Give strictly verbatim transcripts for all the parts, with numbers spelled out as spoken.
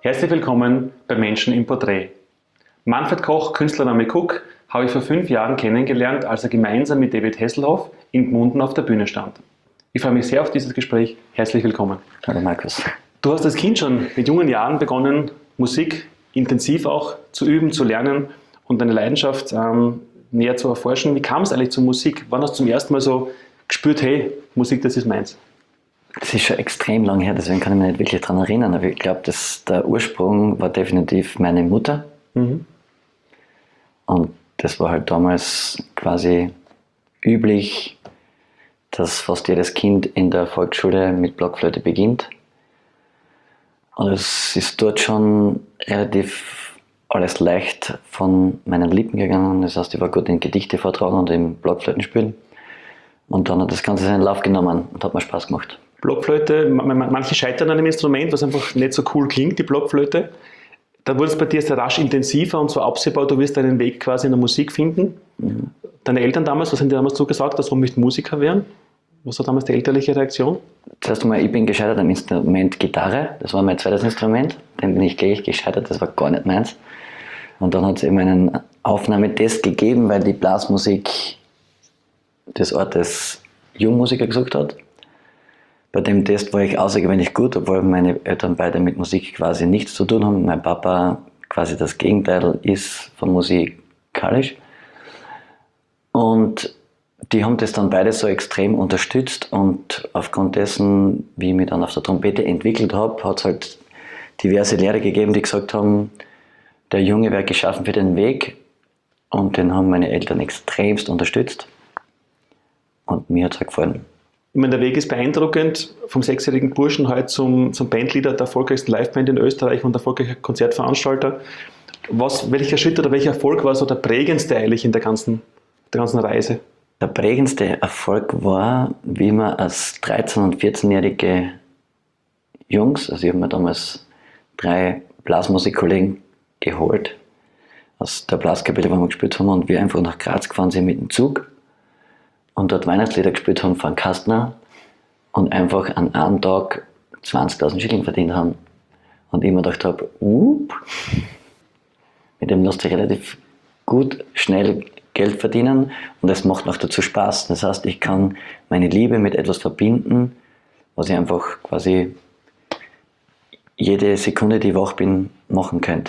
Herzlich willkommen bei Menschen im Porträt. Manfred Koch, Künstlername Cook, habe ich vor fünf Jahren kennengelernt, als er gemeinsam mit David Hasselhoff in Gmunden auf der Bühne stand. Ich freue mich sehr auf dieses Gespräch. Herzlich willkommen. Hallo Markus. Du hast als Kind schon mit jungen Jahren begonnen, Musik intensiv auch zu üben, zu lernen und deine Leidenschaft ähm, näher zu erforschen. Wie kam es eigentlich zur Musik? Wann hast du zum ersten Mal so gespürt, hey, Musik, das ist meins? Das ist schon extrem lang her, deswegen kann ich mich nicht wirklich daran erinnern, aber ich glaube, dass der Ursprung war definitiv meine Mutter. Mhm. Und das war halt damals quasi üblich, dass fast jedes Kind in der Volksschule mit Blockflöte beginnt. Und es ist dort schon relativ alles leicht von meinen Lippen gegangen. Das heißt, ich war gut in Gedichte vortragen und im Blockflöten spielen. Und dann hat das Ganze seinen Lauf genommen und hat mir Spaß gemacht. Blockflöte, manche scheitern an einem Instrument, was einfach nicht so cool klingt, die Blockflöte. Dann wurde es bei dir sehr rasch intensiver und so absehbar, du wirst deinen Weg quasi in der Musik finden. Mhm. Deine Eltern damals, was haben die damals zugesagt, dass du möchtest Musiker werden? Was war damals die elterliche Reaktion? Zuerst einmal, ich bin gescheitert am Instrument Gitarre, das war mein zweites Instrument, dann bin ich gleich gescheitert, das war gar nicht meins. Und dann hat es eben einen Aufnahmetest gegeben, weil die Blasmusik des Ortes Jungmusiker gesucht hat. Bei dem Test war ich außergewöhnlich gut, obwohl meine Eltern beide mit Musik quasi nichts zu tun haben. Mein Papa quasi das Gegenteil ist von musikalisch. Und die haben das dann beide so extrem unterstützt und aufgrund dessen, wie ich mich dann auf der Trompete entwickelt habe, hat es halt diverse Lehrer gegeben, die gesagt haben, der Junge wäre geschaffen für den Weg, und den haben meine Eltern extremst unterstützt und mir hat es halt gefallen. Ich meine, der Weg ist beeindruckend, vom sechsjährigen Burschen heute zum, zum Bandleader der erfolgreichsten Liveband in Österreich und erfolgreicher Konzertveranstalter. Was, welcher Schritt oder welcher Erfolg war so der prägendste eigentlich in der ganzen, der ganzen Reise? Der prägendste Erfolg war, wie man als dreizehn- und vierzehnjährige Jungs, also ich habe mir damals drei Blasmusikkollegen geholt, aus der Blaskapelle, wo wir gespielt haben, und wir einfach nach Graz gefahren sind mit dem Zug und dort Weihnachtslieder gespielt haben von Kastner und einfach an einem Tag zwanzigtausend Schilling verdient haben. Und ich mir gedacht habe, up, mit dem lässt sich relativ gut, schnell Geld verdienen und es macht noch dazu Spaß. Das heißt, ich kann meine Liebe mit etwas verbinden, was ich einfach quasi jede Sekunde, die ich wach bin, machen könnte.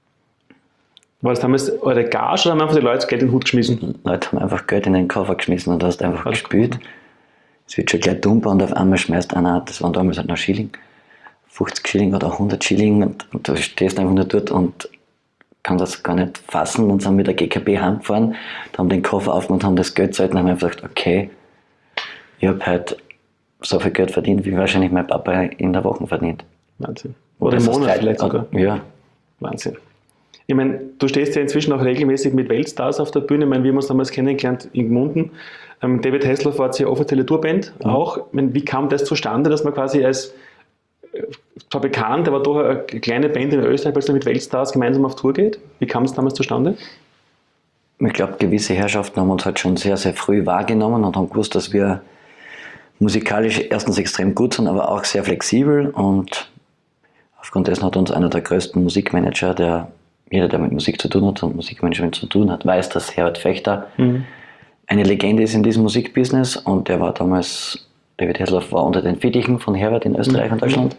War das damals eure Gage oder haben einfach die Leute Geld in den Hut geschmissen? Die Leute haben einfach Geld in den Koffer geschmissen und du hast einfach Alles gespielt. Cool. Es wird schon gleich dumper und auf einmal schmeißt einer, das waren damals halt noch Schilling, fünfzig Schilling oder hundert Schilling, und, und du stehst einfach nur dort und kann das gar nicht fassen. Dann sind wir mit der G K B heimgefahren, haben den Koffer aufgemacht, haben das Geld gezahlt und haben einfach gesagt, okay, ich habe heute so viel Geld verdient, wie wahrscheinlich mein Papa in der Woche verdient. Wahnsinn. Oder im Monat vielleicht sogar. Ja. Wahnsinn. Ich meine, du stehst ja inzwischen auch regelmäßig mit Weltstars auf der Bühne. Ich meine, wir haben uns damals kennengelernt in Gmunden. Ähm, David Hasselhoff war jetzt die offizielle Tourband mhm. auch. Ich meine, wie kam das zustande, dass man quasi als, zwar bekannt, aber doch eine kleine Band in Österreich, als mit Weltstars gemeinsam auf Tour geht? Wie kam es damals zustande? Ich glaube, gewisse Herrschaften haben uns halt schon sehr, sehr früh wahrgenommen und haben gewusst, dass wir musikalisch erstens extrem gut sind, aber auch sehr flexibel, und aufgrund dessen hat uns einer der größten Musikmanager, der jeder, der mit Musik zu tun hat und Musikmanagement zu tun hat, weiß, dass Herbert Fechter mhm. eine Legende ist in diesem Musikbusiness, und der war damals, David Hasselhoff war unter den Fittichen von Herbert in Österreich mhm. und Deutschland.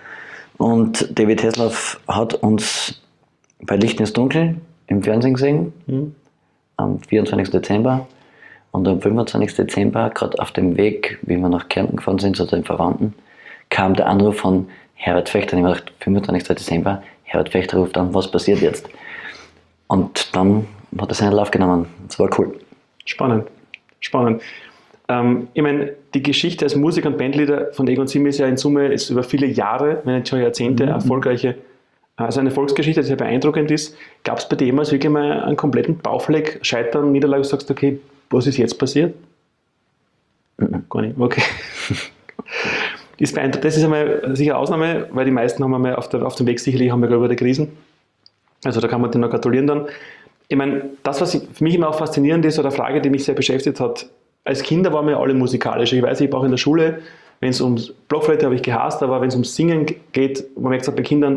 Und David Hasselhoff hat uns bei Licht ins Dunkel im Fernsehen gesehen, mhm. am vierundzwanzigsten Dezember, und am fünfundzwanzigsten Dezember, gerade auf dem Weg, wie wir nach Kärnten gefahren sind, zu den Verwandten, kam der Anruf von Herbert Fechter, und ich habe gedacht, fünfundzwanzigsten Dezember, Herbert Fechter ruft an, was passiert jetzt? Und dann hat er seinen Lauf genommen. Das war cool. Spannend, spannend. Ähm, ich meine, die Geschichte als Musiker und Bandleader von Egon Zimm ist ja in Summe ist über viele Jahre, wenn nicht schon Jahrzehnte, mhm. erfolgreiche, also eine Erfolgsgeschichte, die sehr beeindruckend ist. Gab es bei dir jemals wirklich mal einen kompletten Baufleck, Scheitern, Niederlage, und du sagst, okay, was ist jetzt passiert? Mhm. Gar nicht, okay. Das ist einmal sicher eine Ausnahme, weil die meisten haben einmal auf, der, auf dem Weg sicherlich haben wir über die Krisen. Also da kann man denen noch gratulieren dann. Ich meine, das, was für mich immer auch faszinierend ist, oder eine Frage, die mich sehr beschäftigt hat, als Kinder waren wir alle musikalisch. Ich weiß, ich habe auch in der Schule, wenn es um Blockflöte habe ich gehasst, aber wenn es ums Singen geht, man merkt es auch bei Kindern,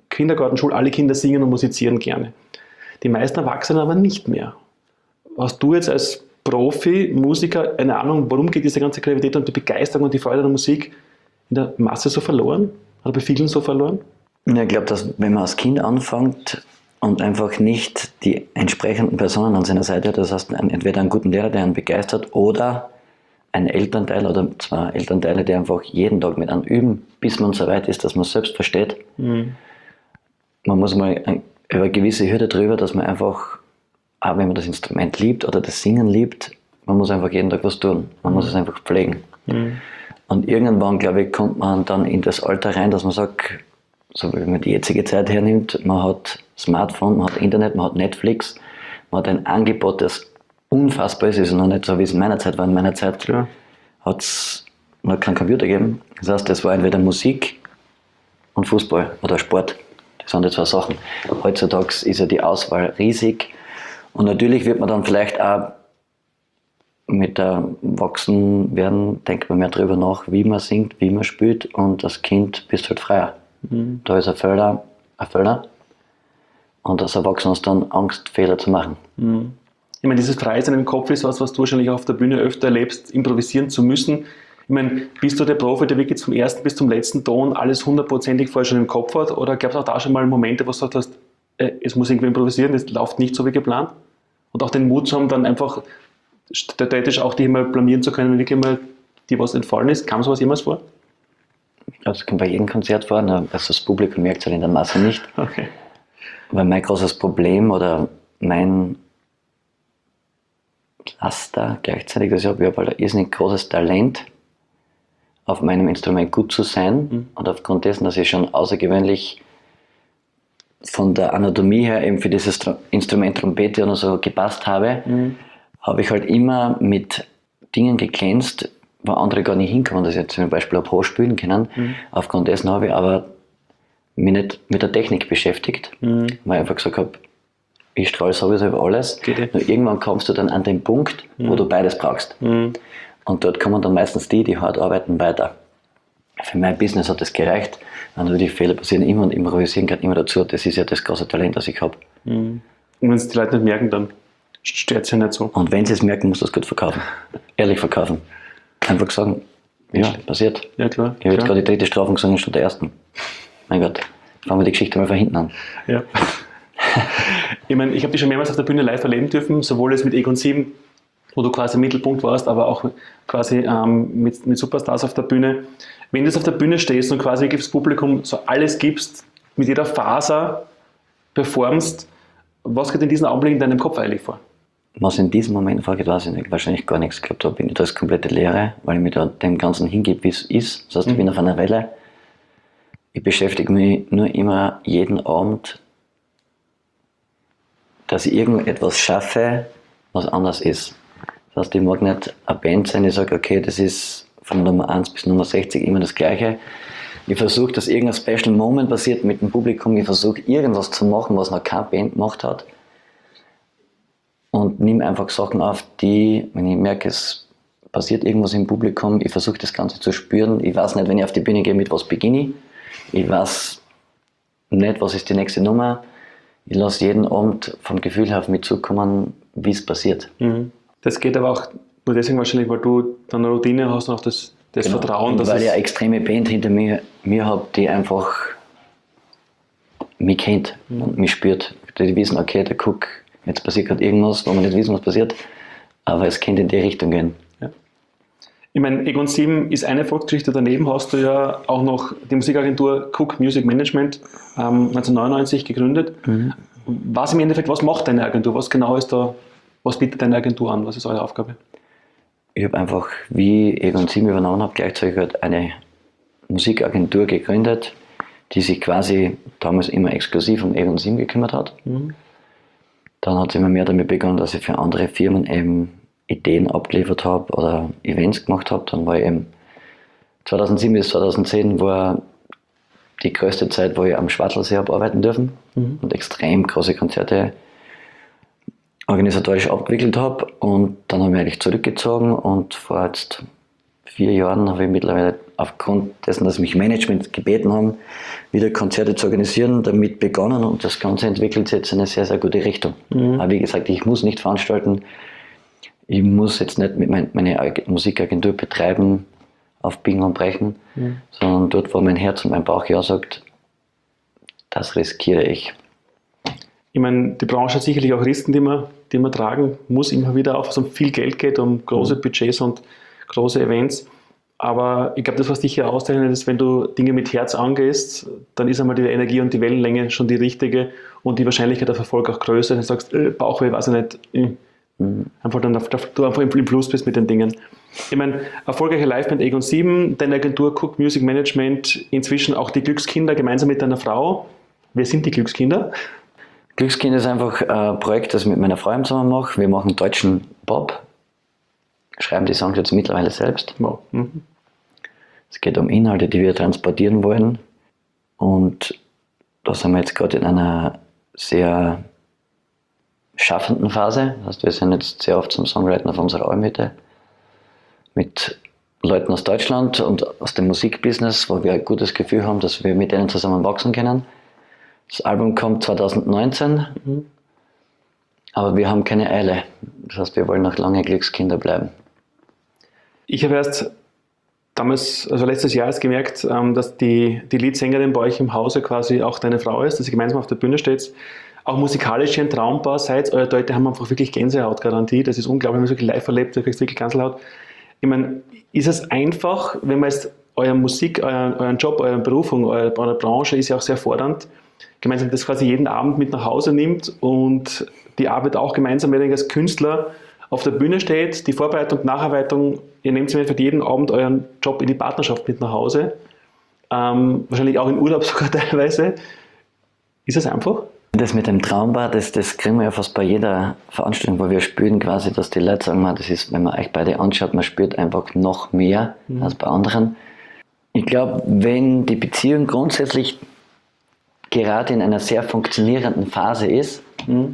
Kindergarten, Schule, alle Kinder singen und musizieren gerne. Die meisten Erwachsenen aber nicht mehr. Hast du jetzt als Profi, Musiker eine Ahnung, warum geht diese ganze Kreativität und die Begeisterung und die Freude der Musik in der Masse so verloren? Oder bei vielen so verloren? Ich glaube, dass wenn man als Kind anfängt und einfach nicht die entsprechenden Personen an seiner Seite hat, das heißt entweder einen guten Lehrer, der einen begeistert, oder ein Elternteil oder zwei Elternteile, die einfach jeden Tag mit einem üben, bis man so weit ist, dass man es selbst versteht. Mhm. Man muss mal über eine gewisse Hürde drüber, dass man einfach, auch wenn man das Instrument liebt oder das Singen liebt, man muss einfach jeden Tag was tun. Man mhm. muss es einfach pflegen. Mhm. Und irgendwann, glaube ich, kommt man dann in das Alter rein, dass man sagt, so wie man die jetzige Zeit hernimmt, man hat Smartphone, man hat Internet, man hat Netflix, man hat ein Angebot, das unfassbar ist. Es ist noch nicht so, wie es in meiner Zeit war. In meiner Zeit ja. hat es noch keinen Computer gegeben. Das heißt, es war entweder Musik und Fußball oder Sport. Das sind die zwei Sachen. Heutzutage ist ja die Auswahl riesig. Und natürlich wird man dann vielleicht auch mit der Erwachsenwerden, denkt man mehr darüber nach, wie man singt, wie man spielt. Und als Kind bist du halt freier. Mhm. Da ist ein Felder, ein Felder. Und als Erwachsener hast du dann Angst, Fehler zu machen. Mhm. Ich meine, dieses Freisein im Kopf ist was, was du wahrscheinlich auf der Bühne öfter erlebst, improvisieren zu müssen. Ich meine, bist du der Profi, der wirklich vom ersten bis zum letzten Ton alles hundertprozentig vorher schon im Kopf hat? Oder gab es auch da schon mal Momente, wo du gesagt hast, äh, es muss irgendwie improvisieren, es läuft nicht so wie geplant? Und auch den Mut zu haben, dann einfach theoretisch auch dich mal blamieren zu können, wenn wirklich mal dir was entfallen ist. Kam sowas jemals vor? Das kommt bei jedem Konzert vor, also das Publikum merkt es halt in der Masse nicht. Okay. Weil mein großes Problem oder mein Laster gleichzeitig, dass ich habe, ich habe halt ein irrsinnig großes Talent, auf meinem Instrument gut zu sein. Mhm. Und aufgrund dessen, dass ich schon außergewöhnlich von der Anatomie her eben für dieses Instrument Trompete oder so gepasst habe, mhm. habe ich halt immer mit Dingen geglänzt, wo andere gar nicht hinkommen, dass ich jetzt zum Beispiel auf Ho spielen können. Mhm. Aufgrund dessen habe ich aber mich nicht mit der Technik beschäftigt, mhm. weil ich einfach gesagt habe, ich strahle sowieso über alles. Geht Nur irgendwann kommst du dann an den Punkt, mhm. wo du beides brauchst. Mhm. Und dort kommen dann meistens die, die hart arbeiten, weiter. Für mein Business hat das gereicht. Und natürlich Fehler passieren immer und improvisieren gehört immer dazu. Das ist ja das große Talent, das ich habe. Mhm. Und wenn es die Leute nicht merken, dann stört es ja nicht so. Und wenn sie es merken, musst du es gut verkaufen. Ehrlich verkaufen. Einfach sagen, ja, passiert. Ja, klar. Ich habe jetzt gerade die dritte Strophe gesungen statt der ersten. Mein Gott, fangen wir die Geschichte mal von hinten an. Ja. Ich meine, ich habe dich schon mehrmals auf der Bühne live erleben dürfen, sowohl jetzt mit Egon sieben, wo du quasi im Mittelpunkt warst, aber auch quasi ähm, mit, mit Superstars auf der Bühne. Wenn du jetzt auf der Bühne stehst und quasi das Publikum so alles gibst, mit jeder Faser performst, was geht in diesen Augenblicken in deinem Kopf eigentlich vor? Was in diesem Moment vorgeht, weiß ich nicht. Wahrscheinlich gar nichts. Ich glaube, da bin ich da ist komplette Leere, weil ich mich da dem Ganzen hingebe, wie es ist. Das heißt, ich mhm. bin auf einer Welle. Ich beschäftige mich nur immer jeden Abend, dass ich irgendetwas schaffe, was anders ist. Das heißt, ich mag nicht eine Band sein, ich sage, okay, das ist von Nummer eins bis Nummer sechzig immer das Gleiche. Ich versuche, dass irgendein Special Moment passiert mit dem Publikum. Ich versuche, irgendwas zu machen, was noch keine Band gemacht hat. Und nehme einfach Sachen auf, die, wenn ich merke, es passiert irgendwas im Publikum, ich versuche das Ganze zu spüren. Ich weiß nicht, wenn ich auf die Bühne gehe, mit was beginne ich. Ich weiß nicht, was ist die nächste Nummer. Ich lasse jeden Abend vom Gefühl her auf mich zukommen, wie es passiert. Mhm. Das geht aber auch nur deswegen wahrscheinlich, weil du dann eine Routine hast und auch das, das genau. Vertrauen. Und dass weil ich eine extreme Band hinter mir, mir habe, die einfach mich kennt mhm. und mich spürt. Die wissen, okay, der Cook, jetzt passiert gerade irgendwas, wo wir nicht wissen, was passiert, aber es könnte in die Richtung gehen. Ja. Ich meine, Egon sieben ist eine Erfolgsgeschichte, daneben hast du ja auch noch die Musikagentur Cook Music Management ähm, neunzehnhundertneunundneunzig gegründet. Mhm. Was im Endeffekt, was macht deine Agentur? Was genau ist da, was bietet deine Agentur an? Was ist eure Aufgabe? Ich habe einfach, wie Egon sieben übernommen habe, gleichzeitig halt eine Musikagentur gegründet, die sich quasi damals immer exklusiv um Egon sieben gekümmert hat. Mhm. Dann hat es immer mehr damit begonnen, dass ich für andere Firmen eben Ideen abgeliefert habe oder Events gemacht habe. Dann war ich eben zweitausendsieben bis zweitausendzehn war die größte Zeit, wo ich am Schwartelsee habe arbeiten dürfen mhm. und extrem große Konzerte organisatorisch abgewickelt habe. Und dann habe ich mich eigentlich zurückgezogen und vor jetzt vier Jahren habe ich mittlerweile aufgrund dessen, dass mich Management gebeten haben, wieder Konzerte zu organisieren, damit begonnen und das Ganze entwickelt sich jetzt in eine sehr, sehr gute Richtung. Mhm. Aber wie gesagt, ich muss nicht veranstalten, ich muss jetzt nicht mit mein, meine Musikagentur betreiben, auf Biegen und Brechen, mhm. sondern dort, wo mein Herz und mein Bauch ja sagt, das riskiere ich. Ich meine, die Branche hat sicherlich auch Risiken, die man, die man tragen muss, immer wieder, auch wenn es um viel Geld geht, um große mhm. Budgets und große Events. Aber ich glaube, das, was dich hier auszeichnet, ist, wenn du Dinge mit Herz angehst, dann ist einmal die Energie und die Wellenlänge schon die richtige und die Wahrscheinlichkeit auf Erfolg auch größer. Wenn du sagst, äh, Bauchweh, weiß ich nicht, äh, mhm. einfach dann, du einfach im Plus bist mit den Dingen. Ich meine, erfolgreiche Liveband Egon sieben, deine Agentur Cook Music Management, inzwischen auch die Glückskinder gemeinsam mit deiner Frau. Wer sind die Glückskinder? Glückskinder ist einfach ein Projekt, das ich mit meiner Frau zusammen mache. Wir machen deutschen Pop, schreiben die Songs jetzt mittlerweile selbst. Wow. Mhm. Es geht um Inhalte, die wir transportieren wollen. Und da sind wir jetzt gerade in einer sehr schaffenden Phase. Das heißt, wir sind jetzt sehr oft zum Songwriting auf unserer Almhütte mit Leuten aus Deutschland und aus dem Musikbusiness, wo wir ein gutes Gefühl haben, dass wir mit denen zusammen wachsen können. Das Album kommt zwanzig neunzehn, mhm. aber wir haben keine Eile. Das heißt, wir wollen noch lange Glückskinder bleiben. Ich habe erst damals, also letztes Jahr erst gemerkt, dass die, die Leadsängerin bei euch im Hause quasi auch deine Frau ist, dass ihr gemeinsam auf der Bühne steht. Auch musikalisch ein Traumpaar seid. Eure Leute haben einfach wirklich Gänsehautgarantie. Das ist unglaublich, wenn man es wirklich live erlebt, du kriegst wirklich Gänsehaut. Ich meine, ist es einfach, wenn man jetzt eure Musik, euren, euren Job, eure Berufung, eure, eure Branche ist ja auch sehr fordernd, gemeinsam das quasi jeden Abend mit nach Hause nimmt und die Arbeit auch gemeinsam, wenn ihr als Künstler auf der Bühne steht, die Vorbereitung und Nacharbeitung, ihr nehmt für jeden Abend euren Job in die Partnerschaft mit nach Hause, ähm, wahrscheinlich auch in Urlaub sogar teilweise. Ist das einfach? Das mit dem Traumpaar, das, das kriegen wir ja fast bei jeder Veranstaltung, wo wir spüren quasi, dass die Leute sagen, das ist, wenn man euch beide anschaut, man spürt einfach noch mehr mhm. als bei anderen. Ich glaube, wenn die Beziehung grundsätzlich gerade in einer sehr funktionierenden Phase ist, mhm.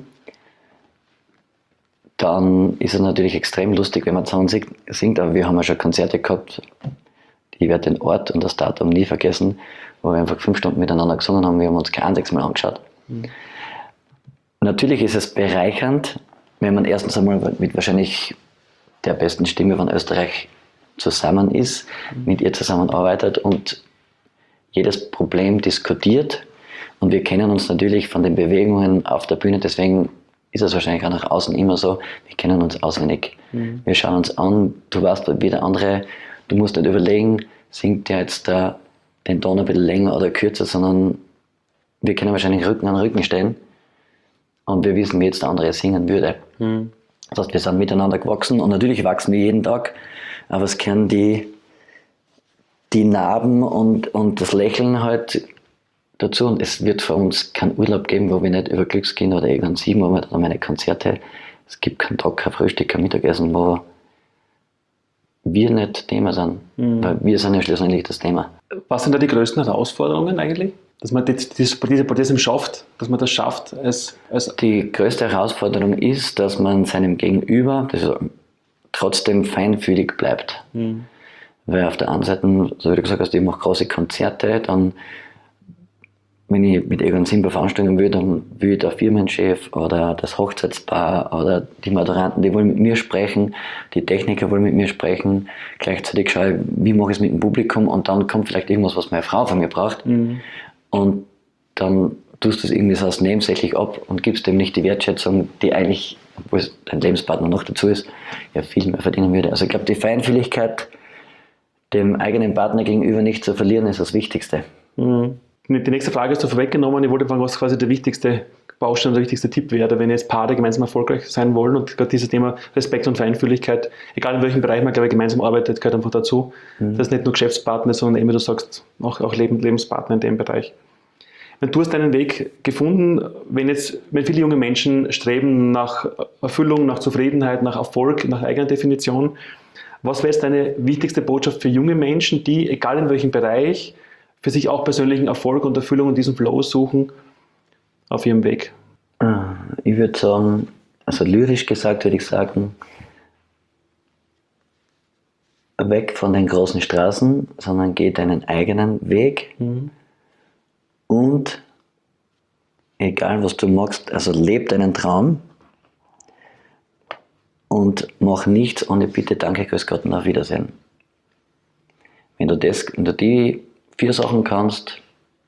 dann ist es natürlich extrem lustig, wenn man zusammen singt, aber wir haben ja schon Konzerte gehabt, ich werde den Ort und das Datum nie vergessen, wo wir einfach fünf Stunden miteinander gesungen haben, wir haben uns kein einziges Mal angeschaut. Mhm. Natürlich ist es bereichernd, wenn man erstens einmal mit wahrscheinlich der besten Stimme von Österreich zusammen ist, mhm. mit ihr zusammenarbeitet und jedes Problem diskutiert. Und wir kennen uns natürlich von den Bewegungen auf der Bühne, deswegen ist es wahrscheinlich auch nach außen immer so, wir kennen uns auswendig. Mhm. Wir schauen uns an, du weißt wie der andere, du musst nicht überlegen, singt der jetzt da den Ton ein bisschen länger oder kürzer, sondern wir können wahrscheinlich Rücken an Rücken stehen und wir wissen, wie jetzt der andere singen würde. Mhm. Das heißt, wir sind miteinander gewachsen und natürlich wachsen wir jeden Tag, aber es kennen die, die Narben und, und das Lächeln halt dazu und es wird für uns keinen Urlaub geben, wo wir nicht über Glückskinder oder Egon sieben oder meine Konzerte, es gibt keinen Tag, kein Frühstück, kein Mittagessen, wo wir nicht Thema sind, mhm. weil wir sind ja schlussendlich das Thema. Was sind da die größten Herausforderungen eigentlich? Dass man das, das, das schafft, dass man das schafft? Als, als die größte Herausforderung ist, dass man seinem Gegenüber das trotzdem feinfühlig bleibt. Mhm. Weil auf der einen Seite, so wie du gesagt hast, ich mache große Konzerte, dann wenn ich mit Egon sieben Veranstaltungen will, dann will der Firmenchef oder das Hochzeitspaar oder die Moderanten, die wollen mit mir sprechen, die Techniker wollen mit mir sprechen, gleichzeitig schaue ich, wie mache ich es mit dem Publikum und dann kommt vielleicht irgendwas, was meine Frau von mir braucht mhm. und dann tust du es irgendwie so als nebensächlich ab und gibst dem nicht die Wertschätzung, die eigentlich, obwohl dein Lebenspartner noch dazu ist, ja viel mehr verdienen würde. Also ich glaube, die Feinfühligkeit dem eigenen Partner gegenüber nicht zu verlieren, ist das Wichtigste. Mhm. Die nächste Frage ist so vorweggenommen. Ich wollte fragen, was quasi der wichtigste Baustein, der wichtigste Tipp wäre, wenn jetzt Paare gemeinsam erfolgreich sein wollen und gerade dieses Thema Respekt und Feinfühligkeit, egal in welchem Bereich man, glaube ich, gemeinsam arbeitet, gehört einfach dazu. Mhm. Das ist nicht nur Geschäftspartner, sondern eben, wie du sagst, auch, auch Lebenspartner in dem Bereich. Wenn du hast deinen Weg gefunden, wenn jetzt, wenn viele junge Menschen streben nach Erfüllung, nach Zufriedenheit, nach Erfolg, nach eigener Definition, was wäre jetzt deine wichtigste Botschaft für junge Menschen, die, egal in welchem Bereich, für sich auch persönlichen Erfolg und Erfüllung und diesen Flow suchen auf ihrem Weg? Ich würde sagen, also lyrisch gesagt würde ich sagen, weg von den großen Straßen, sondern geh deinen eigenen Weg. Mhm. Und egal was du magst, also leb deinen Traum und mach nichts ohne Bitte, Danke, Grüß Gott und auf Wiedersehen. Wenn du, das, wenn du die vier Sachen kannst,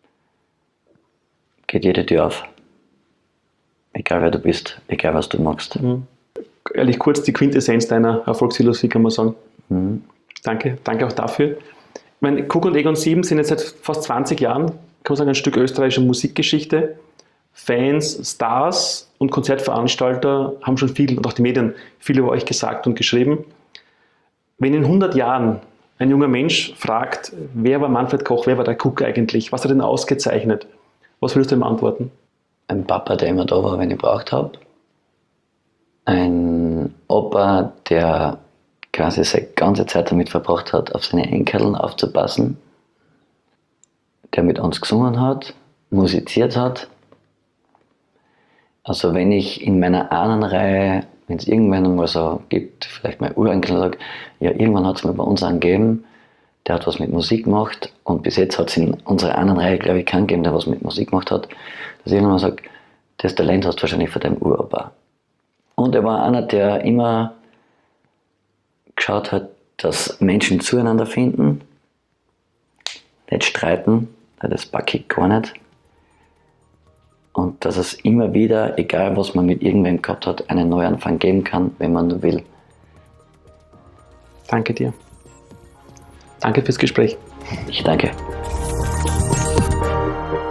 geht jede Tür auf. Egal wer du bist, egal was du magst. Mhm. Ehrlich kurz die Quintessenz deiner Erfolgsphilosophie, kann man sagen. Mhm. Danke, danke auch dafür. Ich meine, Cook und Egon sieben sind jetzt seit fast zwanzig Jahren, kann man sagen, ein Stück österreichischer Musikgeschichte. Fans, Stars und Konzertveranstalter haben schon viel, und auch die Medien, viel über euch gesagt und geschrieben. Wenn in hundert Jahren ein junger Mensch fragt, wer war Manfred Koch, wer war der Cook eigentlich, was hat er denn ausgezeichnet, was würdest du ihm antworten? Ein Papa, der immer da war, wenn ich gebraucht habe. Ein Opa, der quasi seine ganze Zeit damit verbracht hat, auf seine Enkeln aufzupassen, der mit uns gesungen hat, musiziert hat. Also wenn ich in meiner Ahnenreihe, wenn es irgendwann einmal so gibt, vielleicht mein Urenkel sagt, ja, irgendwann hat es mir bei uns angegeben, der hat was mit Musik gemacht, und bis jetzt hat es in unserer Ahnenreihe, glaube ich, keinen gegeben, der was mit Musik gemacht hat, dass irgendwann sagt, das Talent hast du wahrscheinlich von deinem Uropa. Und er war einer, der immer geschaut hat, dass Menschen zueinander finden, nicht streiten, das packe ich gar nicht. Und dass es immer wieder, egal was man mit irgendwem gehabt hat, einen Neuanfang geben kann, wenn man nur will. Danke dir. Danke fürs Gespräch. Ich danke.